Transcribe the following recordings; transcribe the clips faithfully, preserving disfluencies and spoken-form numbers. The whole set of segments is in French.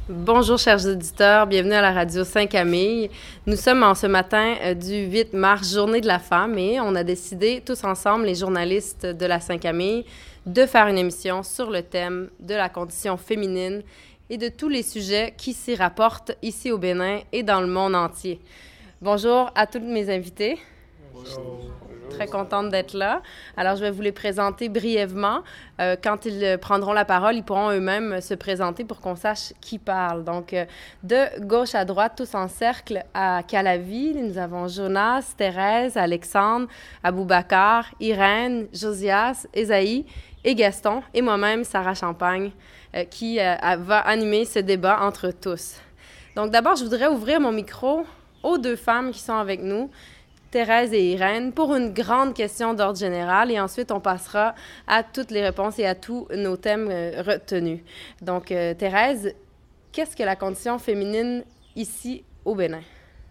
Bonjour chers auditeurs, bienvenue à la radio Saint-Camille. Nous sommes en ce matin euh, du huit mars, journée de la femme, et on a décidé tous ensemble, les journalistes de la Saint-Camille, de faire une émission sur le thème de la condition féminine et de tous les sujets qui s'y rapportent ici au Bénin et dans le monde entier. Bonjour à tous mes invités. Bonjour. Très contente d'être là. Alors, je vais vous les présenter brièvement. Euh, quand ils prendront la parole, ils pourront eux-mêmes se présenter pour qu'on sache qui parle. Donc, euh, de gauche à droite, tous en cercle, à Calavi, nous avons Jonas, Thérèse, Alexandre, Aboubacar, Irène, Josias, Esaïe et Gaston, et moi-même, Sarah Champagne, euh, qui euh, va animer ce débat entre tous. Donc, d'abord, je voudrais ouvrir mon micro aux deux femmes qui sont avec nous, Thérèse et Irène, pour une grande question d'ordre général, et ensuite on passera à toutes les réponses et à tous nos thèmes euh, retenus. Donc, euh, Thérèse, qu'est-ce que la condition féminine ici au Bénin?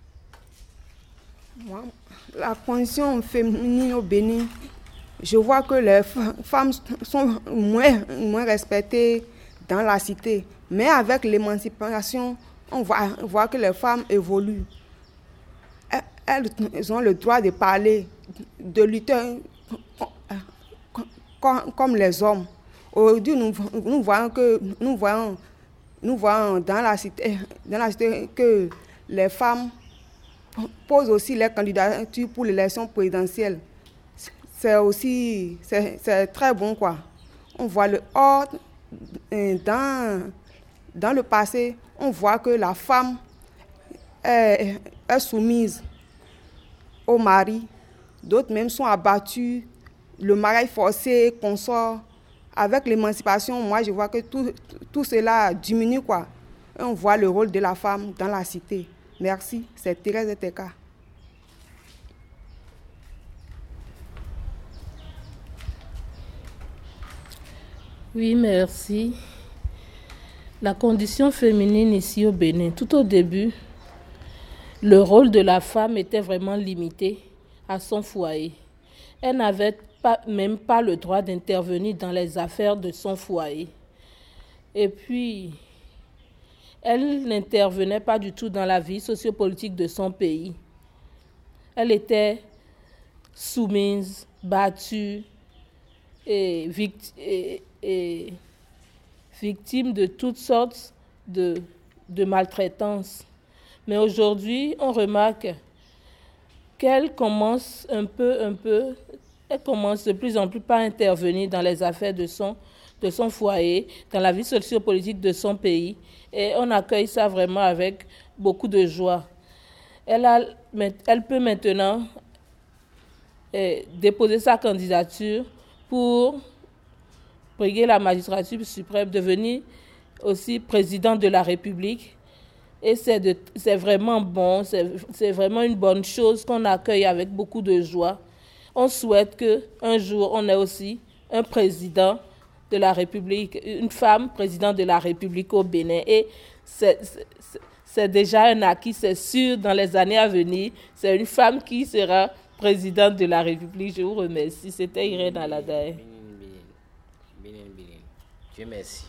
Moi, la condition féminine au Bénin, je vois que les femmes sont moins, moins respectées dans la cité, mais avec l'émancipation, on voit, on voit que les femmes évoluent. Elles ont le droit de parler, de lutter comme les hommes. Aujourd'hui, nous, nous voyons que nous voyons, nous voyons dans la cité, dans la cité que les femmes posent aussi les candidatures pour l'élection présidentielle. C'est aussi c'est, c'est très bon quoi. On voit le or dans dans le passé, on voit que la femme est, est soumise au mari, d'autres même sont abattus, le mariage forcé, consort. Avec l'émancipation, moi je vois que tout, tout cela diminue quoi. Et on voit le rôle de la femme dans la cité. Merci, c'est Thérèse Teka. Oui, merci. La condition féminine ici au Bénin, tout au début, le rôle de la femme était vraiment limité à son foyer. Elle n'avait pas, même pas le droit d'intervenir dans les affaires de son foyer. Et puis, elle n'intervenait pas du tout dans la vie sociopolitique de son pays. Elle était soumise, battue et, vict- et, et victime de toutes sortes de, de maltraitances. Mais aujourd'hui, on remarque qu'elle commence un peu, un peu, elle commence de plus en plus par intervenir dans les affaires de son, de son foyer, dans la vie sociopolitique de son pays. Et on accueille ça vraiment avec beaucoup de joie. Elle, a, elle peut maintenant eh, déposer sa candidature pour briguer la magistrature suprême, devenir aussi président de la République. Et c'est, de, c'est vraiment bon, c'est, c'est vraiment une bonne chose qu'on accueille avec beaucoup de joie. On souhaite qu'un jour, on ait aussi un président de la République, une femme présidente de la République au Bénin. Et c'est, c'est, c'est déjà un acquis, c'est sûr, dans les années à venir. C'est une femme qui sera présidente de la République. Je vous remercie. C'était Irène Aladaï. Dieu merci.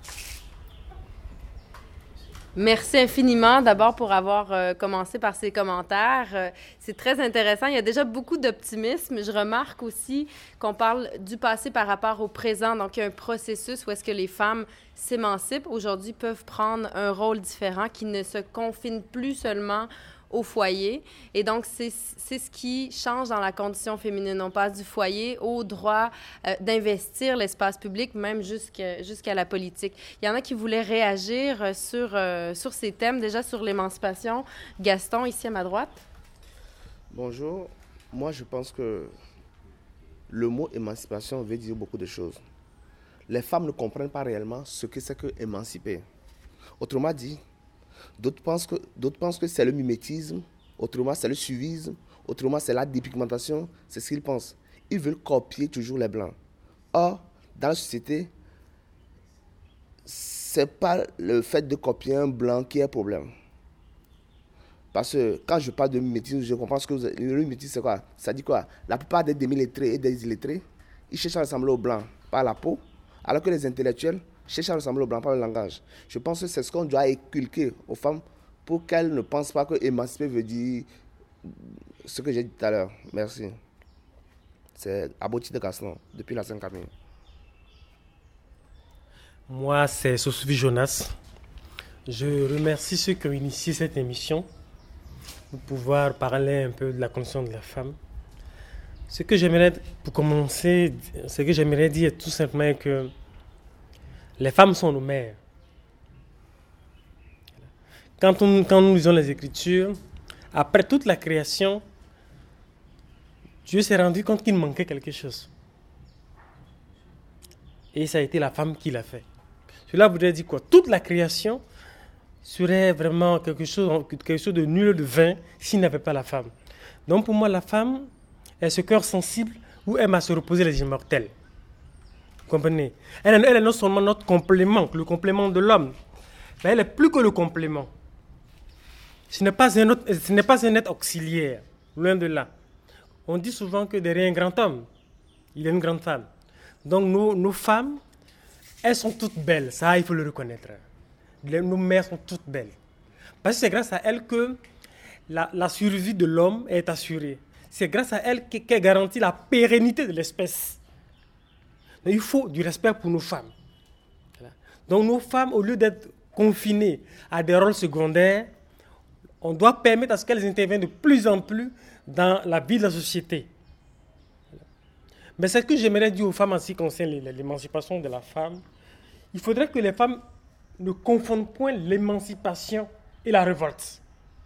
Merci infiniment d'abord pour avoir euh, commencé par ces commentaires. Euh, c'est très intéressant. Il y a déjà beaucoup d'optimisme. Je remarque aussi qu'on parle du passé par rapport au présent. Donc, il y a un processus où est-ce que les femmes s'émancipent, aujourd'hui peuvent prendre un rôle différent qui ne se confine plus seulement au foyer. Et donc, c'est, c'est ce qui change dans la condition féminine. On passe du foyer au droit euh, d'investir l'espace public, même jusqu'à, jusqu'à la politique. Il y en a qui voulaient réagir sur, euh, sur ces thèmes, déjà sur l'émancipation. Gaston, ici à ma droite. Bonjour. Moi, je pense que le mot émancipation veut dire beaucoup de choses. Les femmes ne comprennent pas réellement ce que c'est que émanciper. Autrement dit, D'autres pensent, que, d'autres pensent que c'est le mimétisme, autrement c'est le suivisme, autrement c'est la dépigmentation, c'est ce qu'ils pensent. Ils veulent copier toujours les blancs. Or, dans la société, ce n'est pas le fait de copier un blanc qui est le problème. Parce que quand je parle de mimétisme, je comprends ce que vous avez, le mimétisme c'est quoi? Ça dit quoi? La plupart des demi-lettrés et des illettrés, ils cherchent à ressembler aux blancs par la peau, alors que les intellectuels cherche à ressembler aux Blancs par le langage. Je pense que c'est ce qu'on doit inculquer aux femmes pour qu'elles ne pensent pas que émanciper veut dire ce que j'ai dit tout à l'heure. Merci. C'est Aboti de Gaston, depuis la Saint-Camille. Moi, c'est Sosuvi Jonas. Je remercie ceux qui ont initié cette émission pour pouvoir parler un peu de la condition de la femme. Ce que j'aimerais, pour commencer, ce que j'aimerais dire tout simplement que les femmes sont nos mères. Quand, on, quand nous lisons les Écritures, après toute la création, Dieu s'est rendu compte qu'il manquait quelque chose. Et ça a été la femme qui l'a fait. Cela voudrait dire quoi? Toute la création serait vraiment quelque chose, quelque chose de nul, de vain, s'il n'y avait pas la femme. Donc pour moi, la femme est ce cœur sensible où aime à se reposer les immortels. Vous comprenez? Elle, elle est non seulement notre complément, le complément de l'homme, mais elle est plus que le complément. Ce n'est pas un, autre, ce n'est pas un être auxiliaire, loin de là. On dit souvent que derrière un grand homme, il y a une grande femme. Donc nos, nos femmes, elles sont toutes belles, ça il faut le reconnaître. Les, nos mères sont toutes belles. Parce que c'est grâce à elles que la, la survie de l'homme est assurée. C'est grâce à elles qu'est garantie la pérennité de l'espèce. Mais il faut du respect pour nos femmes. Donc nos femmes, au lieu d'être confinées à des rôles secondaires, on doit permettre à ce qu'elles interviennent de plus en plus dans la vie de la société. Mais ce que j'aimerais dire aux femmes en ce qui concerne l'émancipation de la femme, il faudrait que les femmes ne confondent point l'émancipation et la révolte.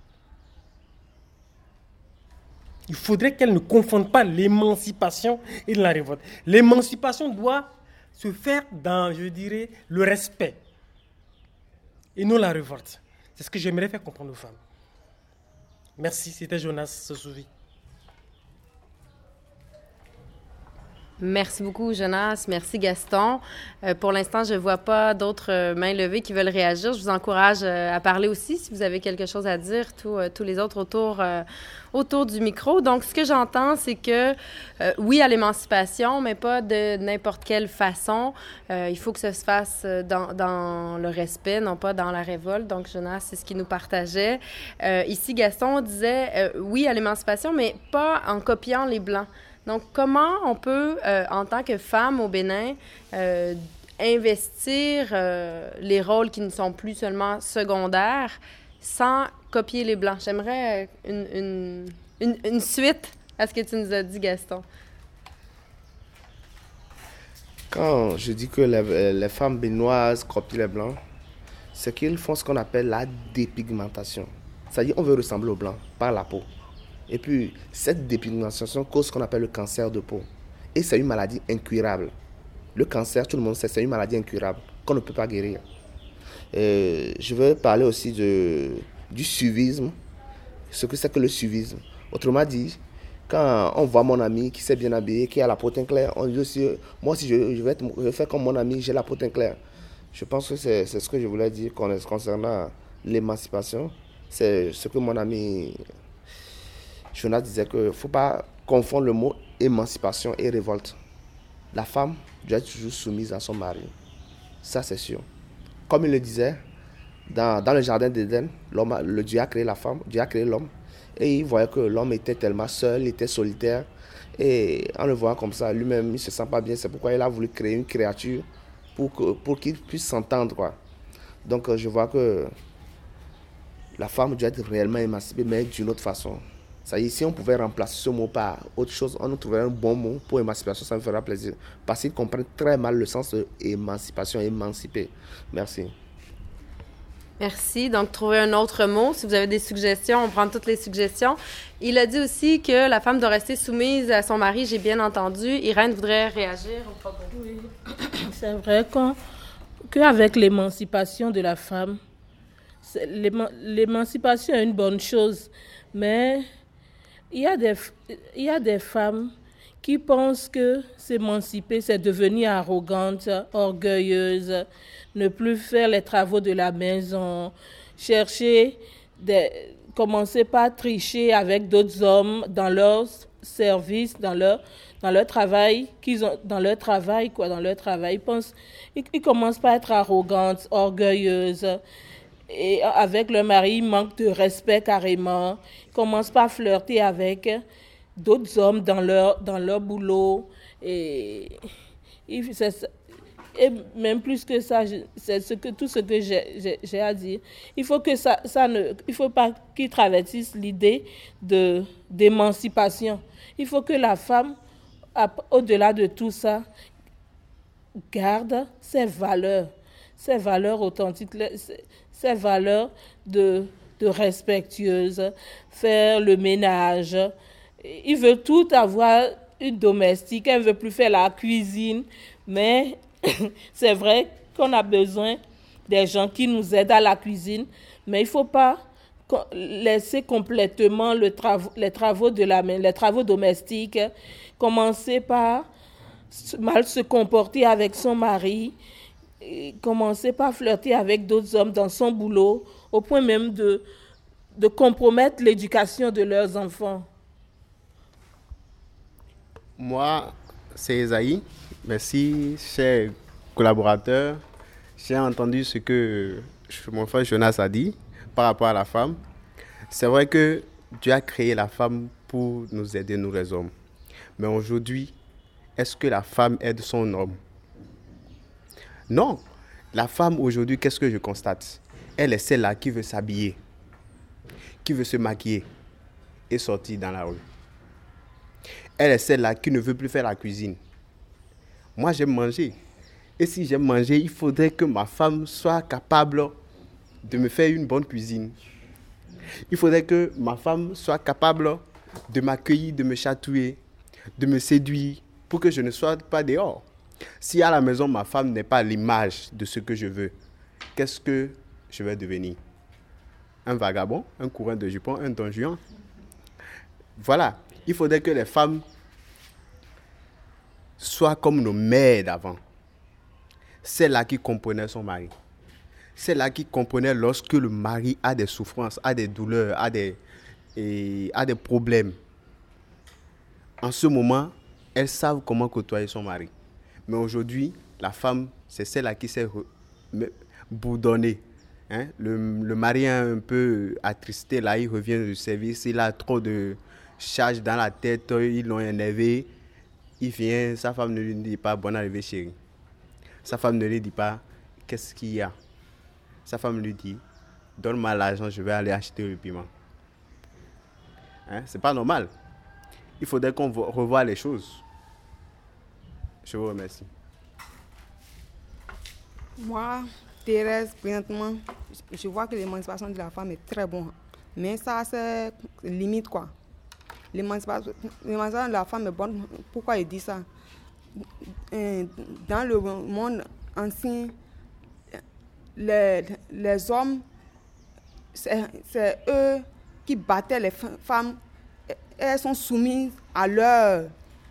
Il faudrait qu'elles ne confondent pas l'émancipation et la révolte. L'émancipation doit se faire dans, je dirais, le respect et non la révolte. C'est ce que j'aimerais faire comprendre aux femmes. Merci, c'était Jonas Sosuvi. Merci beaucoup, Jonas. Merci, Gaston. Euh, pour l'instant, je ne vois pas d'autres euh, mains levées qui veulent réagir. Je vous encourage euh, à parler aussi si vous avez quelque chose à dire, tout, euh, tous les autres autour, euh, autour du micro. Donc, ce que j'entends, c'est que euh, oui à l'émancipation, mais pas de n'importe quelle façon. Euh, il faut que ça se fasse dans, dans le respect, non pas dans la révolte. Donc, Jonas, c'est ce qu'il nous partageait. Euh, ici, Gaston disait euh, oui à l'émancipation, mais pas en copiant les Blancs. Donc, comment on peut, euh, en tant que femme au Bénin, euh, investir euh, les rôles qui ne sont plus seulement secondaires sans copier les Blancs? J'aimerais une, une, une, une suite à ce que tu nous as dit, Gaston. Quand je dis que les, les femmes béninoises copient les Blancs, c'est qu'ils font ce qu'on appelle la dépigmentation. C'est-à-dire qu'on veut ressembler aux Blancs par la peau. Et puis, cette dépigmentation cause ce qu'on appelle le cancer de peau. Et c'est une maladie incurable. Le cancer, tout le monde sait, c'est une maladie incurable qu'on ne peut pas guérir. Et je veux parler aussi de, du suivisme, ce que c'est que le suivisme. Autrement dit, quand on voit mon ami qui s'est bien habillé, qui a la peau teint claire, on dit aussi, moi aussi je, je, vais être, je vais faire comme mon ami, j'ai la peau teint claire. Je pense que c'est, c'est ce que je voulais dire concernant l'émancipation. C'est ce que mon ami Jonas disait qu'il ne faut pas confondre le mot émancipation et révolte. La femme doit être toujours soumise à son mari. Ça, c'est sûr. Comme il le disait, dans, dans le jardin d'Éden, l'homme, le Dieu a créé la femme, Dieu a créé l'homme. Et il voyait que l'homme était tellement seul, il était solitaire. Et en le voyant comme ça, lui-même, il ne se sent pas bien. C'est pourquoi il a voulu créer une créature pour, que, pour qu'il puisse s'entendre, quoi. Donc, je vois que la femme doit être réellement émancipée, mais d'une autre façon. Ça y est, si on pouvait remplacer ce mot par autre chose, on nous trouverait un bon mot pour émancipation, ça me fera plaisir. Parce qu'ils comprennent très mal le sens de émancipation, émanciper. Merci. Merci. Donc, trouvez un autre mot. Si vous avez des suggestions, on prend toutes les suggestions. Il a dit aussi que la femme doit rester soumise à son mari, j'ai bien entendu. Irène voudrait réagir au propos. Oui, c'est vrai qu'on, qu'avec l'émancipation de la femme, l'éman, l'émancipation est une bonne chose, mais il y a des, il y a des femmes qui pensent que s'émanciper, c'est devenir arrogante, orgueilleuse, ne plus faire les travaux de la maison, chercher, des, commencer par tricher avec d'autres hommes dans leur service, dans leur dans leur travail, qu'ils ont, dans leur travail, quoi, dans leur travail, ils pensent, ils, ils commencent pas à être arrogantes, orgueilleuses. Et avec leur mari, ils manquent de respect carrément. Ils commencent pas à flirter avec d'autres hommes dans leur, dans leur boulot. Et, et, c'est, et même plus que ça, c'est ce que, tout ce que j'ai, j'ai, j'ai à dire. Il faut que ça, ça ne, il faut pas qu'ils traversent l'idée de, d'émancipation. Il faut que la femme, au-delà de tout ça, garde ses valeurs, ses valeurs authentiques, ses valeurs de, de respectueuse, faire le ménage. Il veut tout avoir une domestique, elle ne veut plus faire la cuisine, mais c'est vrai qu'on a besoin des gens qui nous aident à la cuisine, mais il ne faut pas laisser complètement le travaux, les travaux de la main, les travaux domestiques, commencer par mal se comporter avec son mari, commencer par flirter avec d'autres hommes dans son boulot, au point même de, de compromettre l'éducation de leurs enfants. Moi, c'est Esaïe. Merci, chers collaborateurs. J'ai entendu ce que mon frère Jonas a dit par rapport à la femme. C'est vrai que Dieu a créé la femme pour nous aider, nous les hommes. Mais aujourd'hui, est-ce que la femme aide son homme? Non. La femme aujourd'hui, qu'est-ce que je constate? Elle est celle-là qui veut s'habiller, qui veut se maquiller et sortir dans la rue. Elle est celle-là qui ne veut plus faire la cuisine. Moi, j'aime manger. Et si j'aime manger, il faudrait que ma femme soit capable de me faire une bonne cuisine. Il faudrait que ma femme soit capable de m'accueillir, de me chatouiller, de me séduire pour que je ne sois pas dehors. Si à la maison, ma femme n'est pas l'image de ce que je veux, qu'est-ce que je vais devenir? Un vagabond, un courant de jupon, un don Juan. Voilà. Il faudrait que les femmes soient comme nos mères d'avant. Celle-là qui comprenait son mari. Celle-là qui comprenait lorsque le mari a des souffrances, a des douleurs, a des, et, a des problèmes. En ce moment, elles savent comment côtoyer son mari. Mais aujourd'hui, la femme, c'est celle-là qui sait bourdonner. Hein? Le, le mari est un peu attristé, là, il revient du service, il a trop de charge dans la tête, ils l'ont énervé. Il vient, sa femme ne lui dit pas « bonne arrivée chérie ». Sa femme ne lui dit pas « qu'est-ce qu'il y a ?» Sa femme lui dit « donne-moi l'argent, je vais aller acheter le piment ». Hein? C'est pas normal. Il faudrait qu'on revoie les choses. Je vous remercie. Moi, Thérèse, présentement, je vois que l'émancipation de la femme est très bonne. Mais ça, c'est limite, quoi. L'émancipation de la femme est bonne. Pourquoi il dit ça? Dans le monde ancien, les, les hommes, c'est, c'est eux qui battaient les femmes. Elles sont soumises à leur,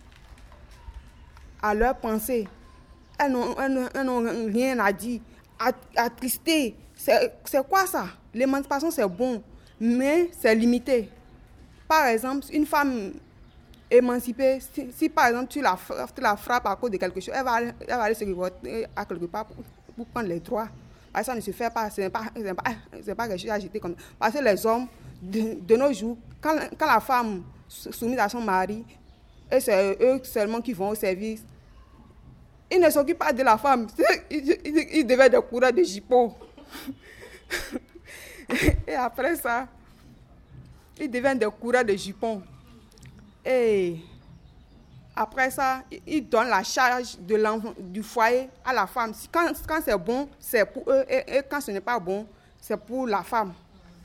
à leur pensée. Elles n'ont, elles, elles n'ont rien à dire, attristé. C'est, c'est quoi ça? L'émancipation, c'est bon, mais c'est limité. Par exemple, une femme émancipée, si, si par exemple tu la, tu la frappes à cause de quelque chose, elle va, elle va aller se révolter à quelque part pour, pour prendre les droits. Parce que ça ne se fait pas, ce n'est pas, c'est pas, c'est pas quelque chose à jeter comme ça. Parce que les hommes, de, de nos jours, quand, quand la femme soumise à son mari, et c'est eux seulement qui vont au service, ils ne s'occupent pas de la femme. Ils, ils, ils devaient des coureurs de jupons. Et après ça, ils deviennent des coureurs de jupons. Et après ça, ils donnent la charge de l'enfant, du foyer à la femme. Quand, quand c'est bon, c'est pour eux. Et, et quand ce n'est pas bon, c'est pour la femme.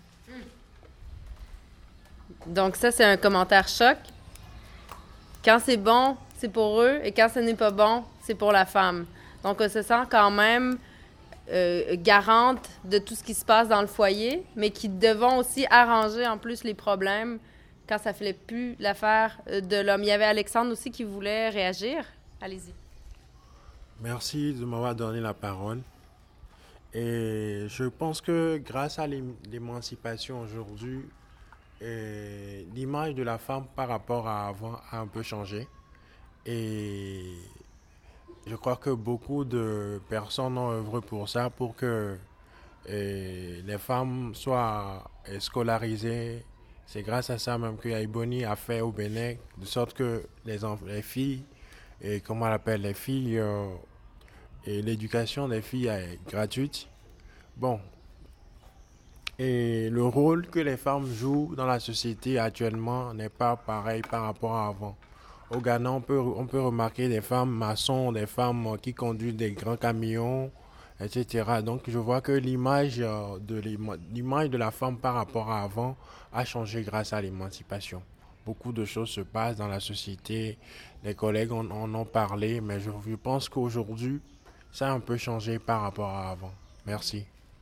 Donc ça, c'est un commentaire choc. Quand c'est bon, c'est pour eux. Et quand ce n'est pas bon, c'est pour la femme. Donc on se sent quand même euh, garante de tout ce qui se passe dans le foyer, mais qui devront aussi arranger en plus les problèmes quand ça ne fait plus l'affaire de l'homme. Il y avait Alexandre aussi qui voulait réagir. Allez-y. Merci de m'avoir donné la parole. Et je pense que grâce à l'émancipation aujourd'hui, l'image de la femme par rapport à avant a un peu changé. Et je crois que beaucoup de personnes ont œuvré pour ça, pour que eh, les femmes soient eh, scolarisées. C'est grâce à ça même que Yaiboni a fait au Bénin, de sorte que les, enf- les filles, et comment on appelle les filles, euh, et l'éducation des filles est gratuite. Bon, et le rôle que les femmes jouent dans la société actuellement n'est pas pareil par rapport à avant. Au Ghana, on peut, on peut remarquer des femmes maçons, des femmes qui conduisent des grands camions, et cetera. Donc je vois que l'image euh, de, l'ima- l'image de la femme par rapport à avant a changé grâce à l'émancipation. Beaucoup de choses se passent dans la société, les collègues en, en ont parlé, mais je, je pense qu'aujourd'hui, ça a un peu changé par rapport à avant. Merci.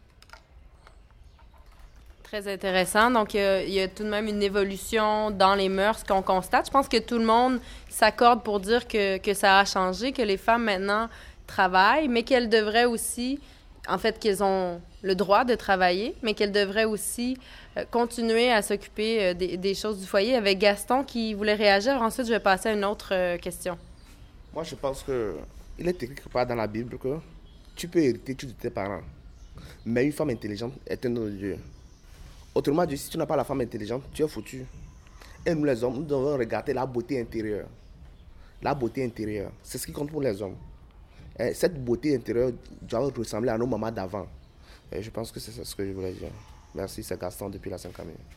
Très intéressant. Donc, euh, il y a tout de même une évolution dans les mœurs qu'on constate. Je pense que tout le monde s'accorde pour dire que, que ça a changé, que les femmes maintenant travaillent, mais qu'elles devraient aussi, en fait, qu'elles ont le droit de travailler, mais qu'elles devraient aussi euh, continuer à s'occuper euh, des, des choses du foyer. Avec Gaston qui voulait réagir. Ensuite, je vais passer à une autre euh, question. Moi, je pense que il est écrit quelque part dans la Bible que tu peux hériter tout de tes parents, mais une femme intelligente est un don de Dieu. Autrement dit, si tu n'as pas la femme intelligente, tu es foutu. Et nous, les hommes, nous devons regarder la beauté intérieure. La beauté intérieure, c'est ce qui compte pour les hommes. Et cette beauté intérieure doit ressembler à nos mamans d'avant. Et je pense que c'est ce que je voulais dire. Merci, c'est Gaston depuis la cinquième année.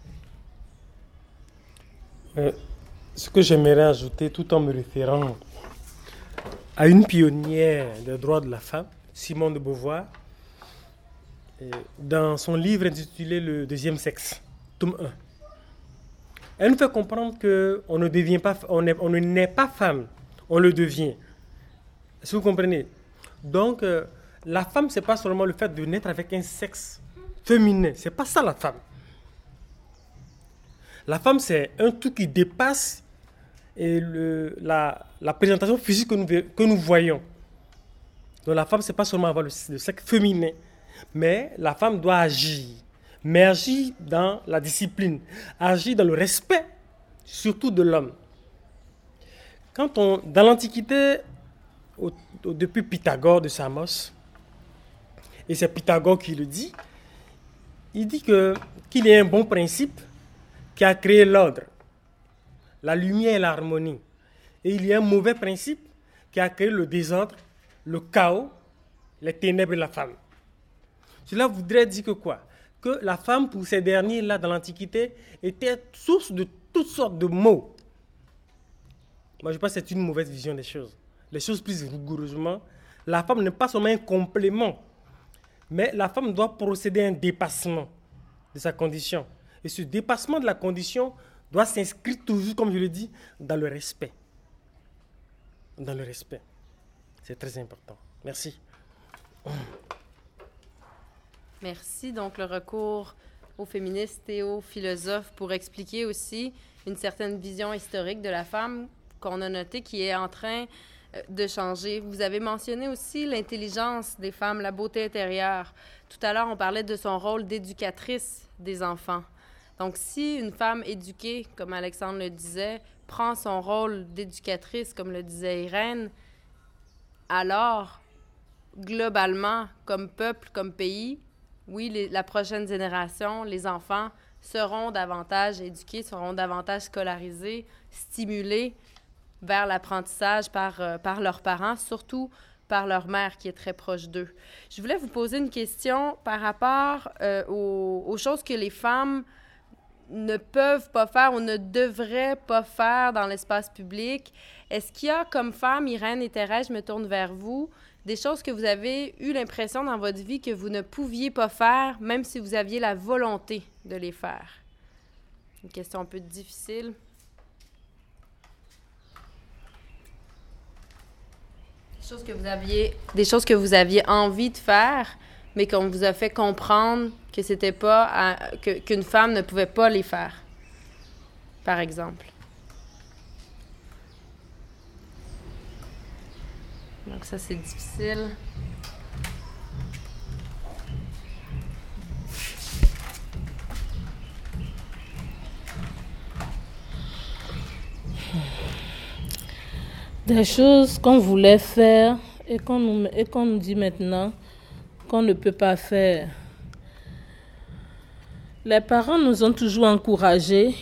Euh, ce que j'aimerais ajouter, tout en me référant à une pionnière des droits de la femme, Simone de Beauvoir, euh, dans son livre intitulé Le deuxième sexe, tome un. Elle nous fait comprendre qu'on ne devient pas, on, est, on ne naît pas femme, on le devient. Est-ce que vous comprenez? Donc, euh, la femme, ce n'est pas seulement le fait de naître avec un sexe féminin. Ce n'est pas ça la femme. La femme, c'est un tout qui dépasse et le, la, la présentation physique que nous, que nous voyons. Donc, la femme, ce n'est pas seulement avoir le, le sexe féminin, mais la femme doit agir. Mais agir dans la discipline, agir dans le respect, surtout de l'homme. Quand on, dans l'Antiquité, au, au, depuis Pythagore de Samos, et c'est Pythagore qui le dit, il dit que, qu'il y a un bon principe qui a créé l'ordre, la lumière et l'harmonie. Et il y a un mauvais principe qui a créé le désordre, le chaos, les ténèbres et la femme. Cela voudrait dire que quoi? Que la femme, pour ces derniers-là, dans l'Antiquité, était source de toutes sortes de maux. Moi, je pense que c'est une mauvaise vision des choses. Les choses prises rigoureusement, la femme n'est pas seulement un complément, mais la femme doit procéder à un dépassement de sa condition. Et ce dépassement de la condition doit s'inscrire toujours, comme je le dis, dans le respect. Dans le respect. C'est très important. Merci. Merci. Donc, le recours aux féministes et aux philosophes pour expliquer aussi une certaine vision historique de la femme qu'on a notée qui est en train de changer. Vous avez mentionné aussi l'intelligence des femmes, la beauté intérieure. Tout à l'heure, on parlait de son rôle d'éducatrice des enfants. Donc, si une femme éduquée, comme Alexandre le disait, prend son rôle d'éducatrice, comme le disait Irène, alors, globalement, comme peuple, comme pays, oui, les, la prochaine génération, les enfants, seront davantage éduqués, seront davantage scolarisés, stimulés vers l'apprentissage par, euh, par leurs parents, surtout par leur mère qui est très proche d'eux. Je voulais vous poser une question par rapport euh, aux, aux choses que les femmes ne peuvent pas faire ou ne devraient pas faire dans l'espace public. Est-ce qu'il y a comme femme, Irène et Thérèse, je me tourne vers vous, des choses que vous avez eu l'impression dans votre vie que vous ne pouviez pas faire, même si vous aviez la volonté de les faire? Une question un peu difficile. Des choses que vous aviez, des choses que vous aviez envie de faire, mais qu'on vous a fait comprendre que c'était pas à, que, qu'une femme ne pouvait pas les faire, par exemple. Donc ça, c'est difficile. Des choses qu'on voulait faire et qu'on nous, et qu'on nous dit maintenant qu'on ne peut pas faire. Les parents nous ont toujours encouragés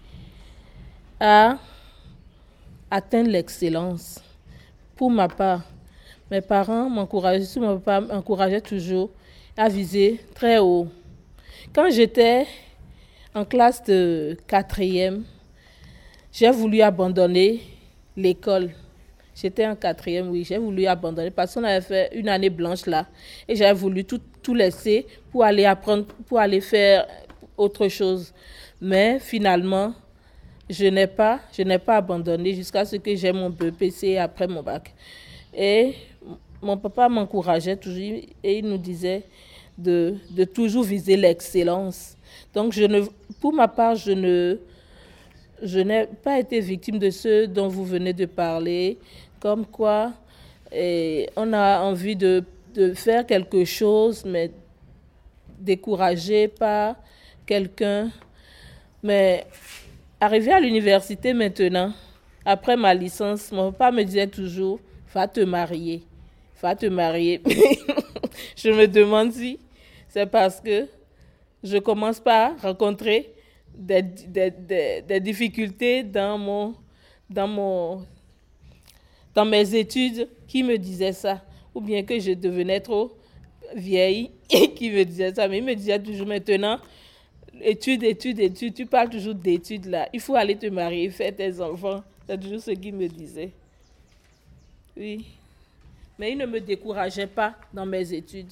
à atteindre l'excellence. Pour ma part, mes parents m'encourageaient, mon papa m'encourageait toujours à viser très haut. Quand j'étais en classe de quatrième, j'ai voulu abandonner l'école. J'étais en quatrième, oui, j'ai voulu abandonner parce qu'on avait fait une année blanche là. Et j'avais voulu tout, tout laisser pour aller apprendre, pour aller faire autre chose. Mais finalement, je n'ai pas, je n'ai pas abandonné jusqu'à ce que j'ai mon B P C après mon bac. Et mon papa m'encourageait toujours et il nous disait de, de toujours viser l'excellence. Donc, je ne, pour ma part, je ne, je n'ai pas été victime de ce dont vous venez de parler, comme quoi et on a envie de, de faire quelque chose, mais découragé par quelqu'un. Mais arrivé à l'université maintenant, après ma licence, mon papa me disait toujours, va te marier, va te marier. Je me demande si c'est parce que je commence par rencontrer des, des, des, des difficultés dans, mon, dans, mon, dans mes études qui me disaient ça, ou bien que je devenais trop vieille et qui me disait ça. Mais il me disait toujours maintenant, études, études, études, tu parles toujours d'études là, il faut aller te marier, faire tes enfants. C'est toujours ce qu'il me disait. Oui. Mais il ne me décourageait pas dans mes études.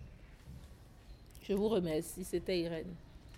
Je vous remercie. C'était Irène.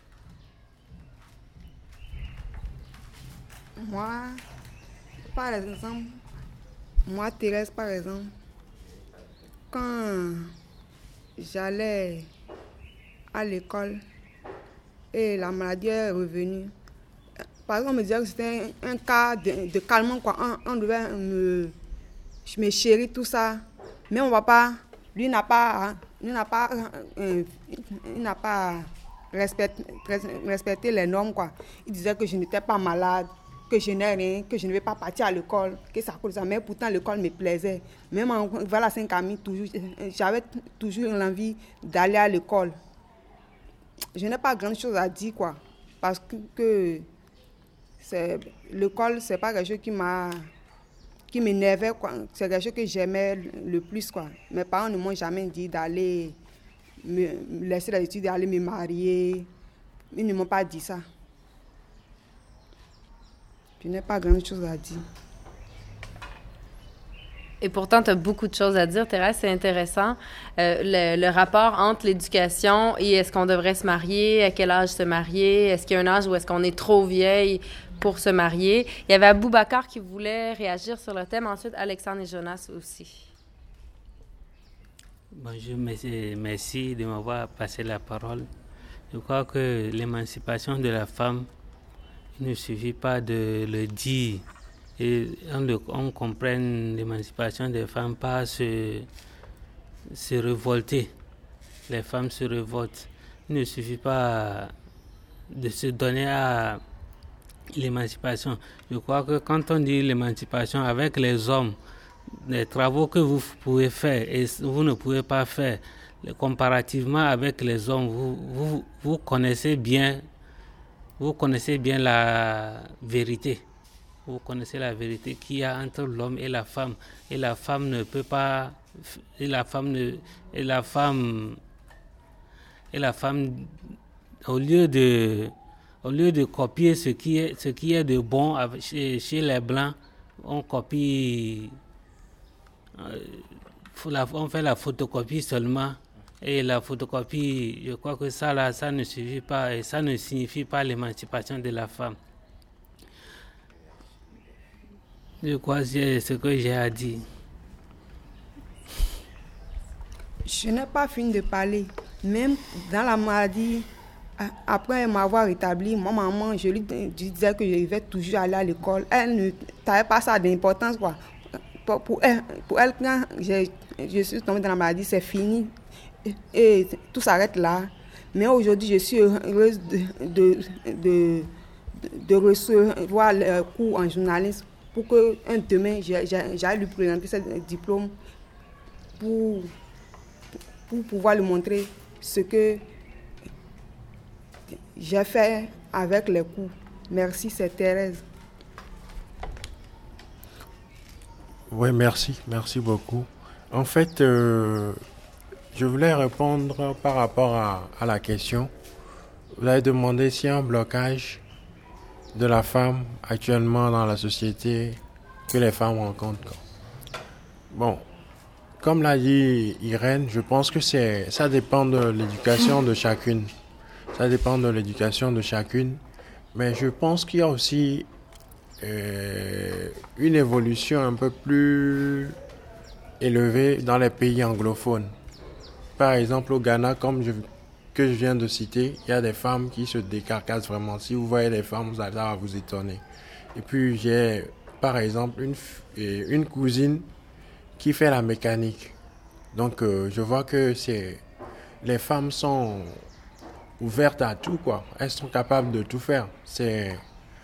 Moi, par exemple, moi, Thérèse, par exemple, quand j'allais à l'école et la maladie est revenue, par exemple, on me disait que c'était un, un cas de, de calmant, quoi. On, on devait me, me chérir, tout ça. Mais mon papa, lui, n'a pas, lui n'a pas, euh, il n'a pas respecté, respecté les normes, quoi. Il disait que je n'étais pas malade, que je n'ai rien, que je ne vais pas partir à l'école, que ça cause ça. Mais pourtant, l'école me plaisait. Même en vers la Saint-Camille, toujours, j'avais toujours l'envie d'aller à l'école. Je n'ai pas grand chose à dire, quoi. Parce que, que c'est, l'école, c'est pas quelque chose qui m'a, qui m'énervait, quoi. C'est quelque chose que j'aimais le plus, quoi. Mes parents ne m'ont jamais dit d'aller me laisser les études, d'aller me marier. Ils ne m'ont pas dit ça. Je n'ai pas grand chose à dire. Et pourtant, tu as beaucoup de choses à dire, Thérèse, c'est intéressant. Euh, le, le rapport entre l'éducation et est-ce qu'on devrait se marier, à quel âge se marier, est-ce qu'il y a un âge où est-ce qu'on est trop vieille pour se marier. Il y avait Aboubacar qui voulait réagir sur le thème, ensuite Alexandre et Jonas aussi. Bonjour, merci, merci de m'avoir passé la parole. Je crois que l'émancipation de la femme, il ne suffit pas de le dire. Et on, le, on comprenne l'émancipation des femmes par se, se révolter. Les femmes se révoltent. Il ne suffit pas de se donner à l'émancipation. Je crois que quand on dit l'émancipation avec les hommes, les travaux que vous pouvez faire et vous ne pouvez pas faire, comparativement avec les hommes, vous, vous, vous connaissez bien, vous connaissez bien la vérité. Vous connaissez la vérité qu'il y a entre l'homme et la femme. Et la femme ne peut pas... Et la femme... Ne, et la femme... Et la femme, au lieu de, au lieu de copier ce qui est, ce qui est de bon chez, chez les Blancs, on copie... On fait la photocopie seulement. Et la photocopie, je crois que ça, là, ça ne suffit pas. Et ça ne signifie pas l'émancipation de la femme. Je crois que c'est ce que j'ai à dire. Je n'ai pas fini de parler. Même dans la maladie, après m'avoir rétabli, ma maman, je lui disais que je vais toujours aller à l'école. Elle ne savait pas ça d'importance, quoi. Pour, pour elle, pour elle, quand je, je suis tombée dans la maladie, c'est fini. Et, et tout s'arrête là. Mais aujourd'hui, je suis heureuse de, de, de, de recevoir le cours en journalisme. pour que un demain, j'aille lui présenter ce diplôme pour, pour pouvoir lui montrer ce que j'ai fait avec les cours. Merci, c'est Thérèse. Oui, merci, merci beaucoup. En fait, euh, je voulais répondre par rapport à, à la question. Vous avez demandé s'il y a un blocage de la femme actuellement dans la société que les femmes rencontrent. Bon, comme l'a dit Irène, je pense que c'est, ça dépend de l'éducation de chacune. Ça dépend de l'éducation de chacune. Mais je pense qu'il y a aussi euh, une évolution un peu plus élevée dans les pays anglophones. Par exemple, au Ghana, comme je, que je viens de citer, il y a des femmes qui se décarcassent vraiment. Si vous voyez les femmes, vous allez vous étonner. Et puis, j'ai, par exemple, une, une cousine qui fait la mécanique. Donc, euh, je vois que c'est, les femmes sont ouvertes à tout, quoi. Elles sont capables de tout faire. C'est,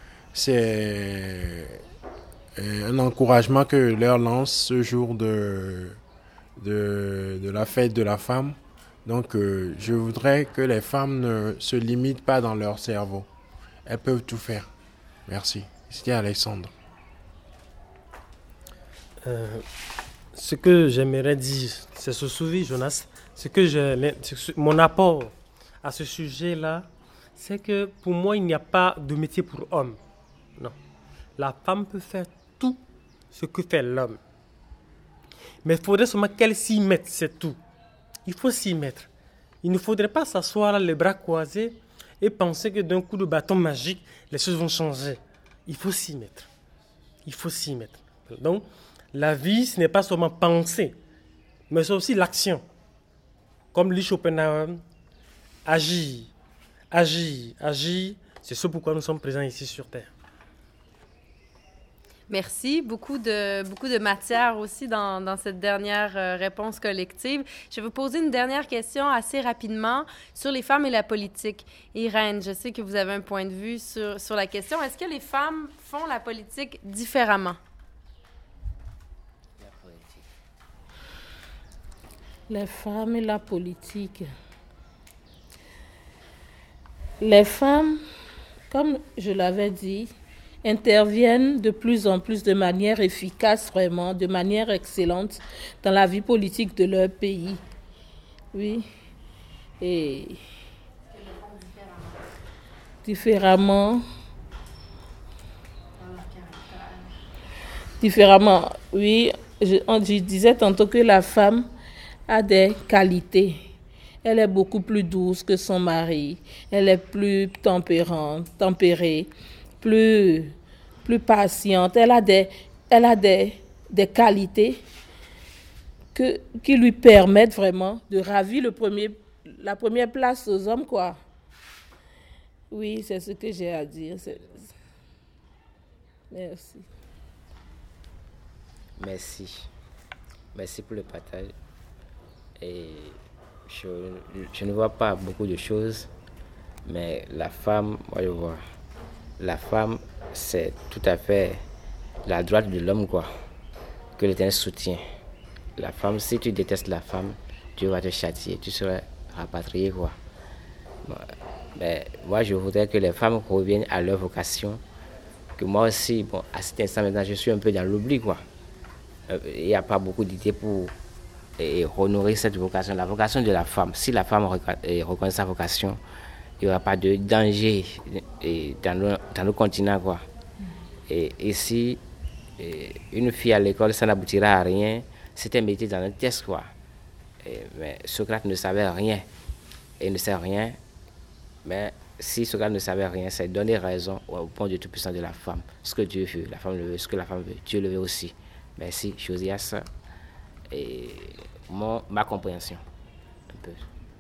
c'est un encouragement que leur lance ce jour de, de, de la fête de la femme. Donc, euh, je voudrais que les femmes ne se limitent pas dans leur cerveau. Elles peuvent tout faire. Merci. C'était Alexandre. Euh, ce que j'aimerais dire, c'est ce suivi, Jonas. Ce que je, mon apport à ce sujet-là, c'est que pour moi, il n'y a pas de métier pour homme. Non. La femme peut faire tout ce que fait l'homme. Mais il faudrait seulement qu'elle s'y mette, c'est tout. Il faut s'y mettre. Il ne faudrait pas s'asseoir les bras croisés et penser que d'un coup de bâton magique, les choses vont changer. Il faut s'y mettre. Il faut s'y mettre. Donc, la vie, ce n'est pas seulement penser, mais c'est aussi l'action. Comme dit Schopenhauer, agir, agir, agir, c'est ce pourquoi nous sommes présents ici sur Terre. Merci. Beaucoup de, beaucoup de matière aussi dans, dans cette dernière euh, réponse collective. Je vais vous poser une dernière question assez rapidement sur les femmes et la politique. Irène, je sais que vous avez un point de vue sur, sur la question. Est-ce que les femmes font la politique différemment? La politique. Les femmes et la politique. Les femmes, comme je l'avais dit, interviennent de plus en plus de manière efficace, vraiment, de manière excellente dans la vie politique de leur pays. Oui. Et différemment. Différemment, oui. Je, je disais tantôt que la femme a des qualités. Elle est beaucoup plus douce que son mari. Elle est plus tempérante, tempérée. Plus, plus patiente. Elle a des, elle a des, des qualités que, qui lui permettent vraiment de ravir le premier, la première place aux hommes, quoi. Oui, c'est ce que j'ai à dire. C'est... Merci. Merci. Merci pour le partage. Et je, je ne vois pas beaucoup de choses, mais la femme, moi je vois. La femme, c'est tout à fait la droite de l'homme, quoi, que l'Éternel soutient. La femme, si tu détestes la femme, Dieu va te châtier, tu seras rapatrié, quoi. Mais moi, je voudrais que les femmes reviennent à leur vocation, que moi aussi, bon, à cet instant maintenant, je suis un peu dans l'oubli, quoi. Il n'y a pas beaucoup d'idées pour et, honorer cette vocation, la vocation de la femme. Si la femme reconnaît sa vocation, il n'y aura pas de danger dans nos, dans nos continents, quoi. Et ici, une fille à l'école, ça n'aboutira à rien. C'est un métier dans un test, quoi. Et, mais Socrate ne savait rien. Il ne sait rien. Mais si Socrate ne savait rien, c'est donner raison au point de tout-puissant de la femme. Ce que Dieu veut, la femme le veut. Ce que la femme veut, Dieu le veut aussi. Merci, Josias. Et mon, ma compréhension, un peu.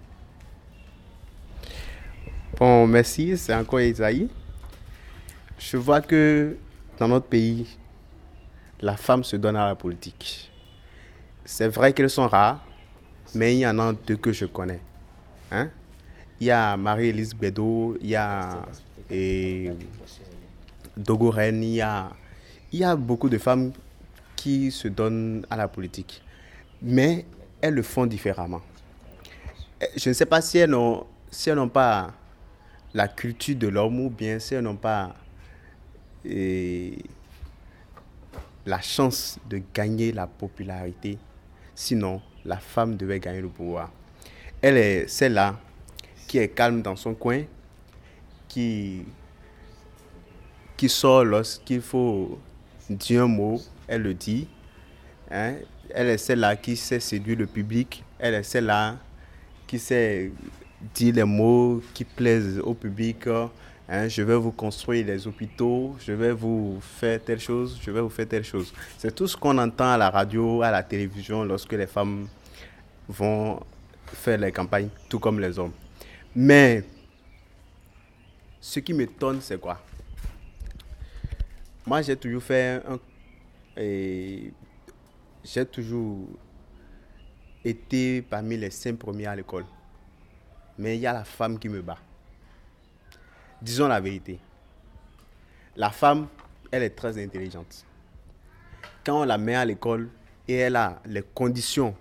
Bon, merci, c'est encore Isaïe. Je vois que dans notre pays, la femme se donne à la politique. C'est vrai qu'elles sont rares, mais il y en a deux que je connais. Hein? Il y a Marie-Élise Bédot, il y a et, Dogoren, il y a il y a beaucoup de femmes qui se donnent à la politique, mais elles le font différemment. Je ne sais pas si elles n'ont, si elles n'ont pas la culture de l'homme ou bien si elles n'ont pas et, la chance de gagner la popularité. Sinon, la femme devait gagner le pouvoir. Elle est celle-là qui est calme dans son coin, qui, qui sort lorsqu'il faut dire un mot, elle le dit. Hein? Elle est celle-là qui sait séduire le public. Elle est celle-là qui sait dire les mots qui plaisent au public. Hein? Je vais vous construire des hôpitaux, je vais vous faire telle chose, je vais vous faire telle chose. C'est tout ce qu'on entend à la radio, à la télévision, lorsque les femmes vont faire les campagnes, tout comme les hommes. Mais ce qui m'étonne, c'est quoi? Moi, j'ai toujours fait un... Et j'ai toujours été parmi les cinq premiers à l'école. Mais il y a la femme qui me bat. Disons la vérité. La femme, elle est très intelligente. Quand on la met à l'école et elle a les conditions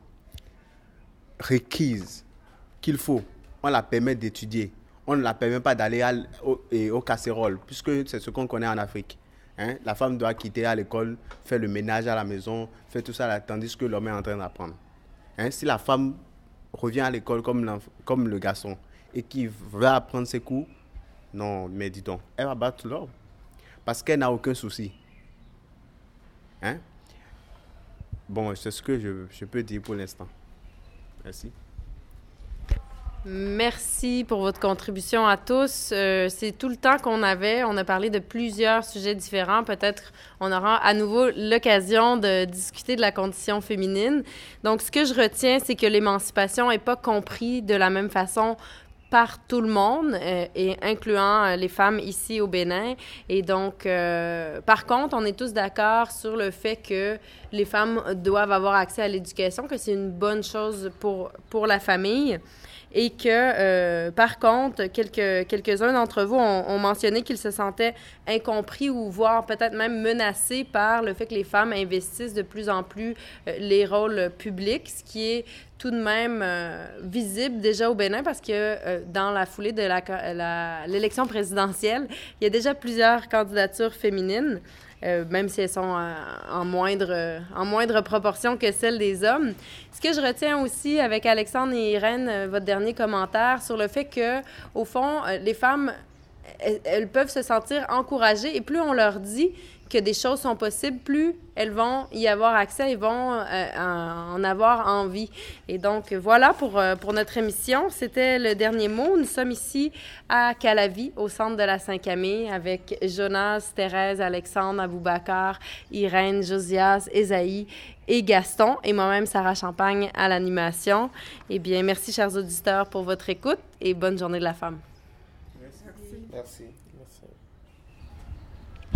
requises qu'il faut, on la permet d'étudier. On ne la permet pas d'aller à, au, au casserole, puisque c'est ce qu'on connaît en Afrique. Hein? La femme doit quitter à l'école, faire le ménage à la maison, faire tout ça là, tandis que l'homme est en train d'apprendre. Hein? Si la femme revient à l'école comme, comme le garçon et qui va apprendre ses cours, non, mais dis donc, elle va battre l'homme parce qu'elle n'a aucun souci. Hein? Bon, c'est ce que je, je peux dire pour l'instant. Merci. Merci pour votre contribution à tous. Euh, c'est tout le temps qu'on avait. On a parlé de plusieurs sujets différents. Peut-être on aura à nouveau l'occasion de discuter de la condition féminine. Donc, ce que je retiens, c'est que l'émancipation n'est pas comprise de la même façon par tout le monde, euh, et incluant euh, les femmes ici au Bénin. Et donc, euh, par contre, on est tous d'accord sur le fait que les femmes doivent avoir accès à l'éducation, que c'est une bonne chose pour, pour la famille. Et que, euh, par contre, quelques, quelques-uns d'entre vous ont, ont mentionné qu'ils se sentaient incompris ou voire peut-être même menacés par le fait que les femmes investissent de plus en plus euh, les rôles publics, ce qui est tout de même euh, visible déjà au Bénin parce que euh, dans la foulée de la, la, l'élection présidentielle, il y a déjà plusieurs candidatures féminines. Euh, même si elles sont euh, en, moindre, euh, en moindre proportion que celles des hommes. Ce que je retiens aussi avec Alexandre et Irène, euh, votre dernier commentaire, sur le fait que, au fond, euh, les femmes, elles, elles peuvent se sentir encouragées et plus on leur dit que des choses sont possibles, plus elles vont y avoir accès et vont euh, en avoir envie. Et donc, voilà pour, euh, pour notre émission. C'était le dernier mot. Nous sommes ici à Calavi, au centre de la Saint-Camille, avec Jonas, Thérèse, Alexandre, Aboubacar, Irène, Josias, Esaïe et Gaston, et moi-même, Sarah Champagne, à l'animation. Eh bien, merci, chers auditeurs, pour votre écoute et bonne journée de la femme. Merci. Merci. Merci.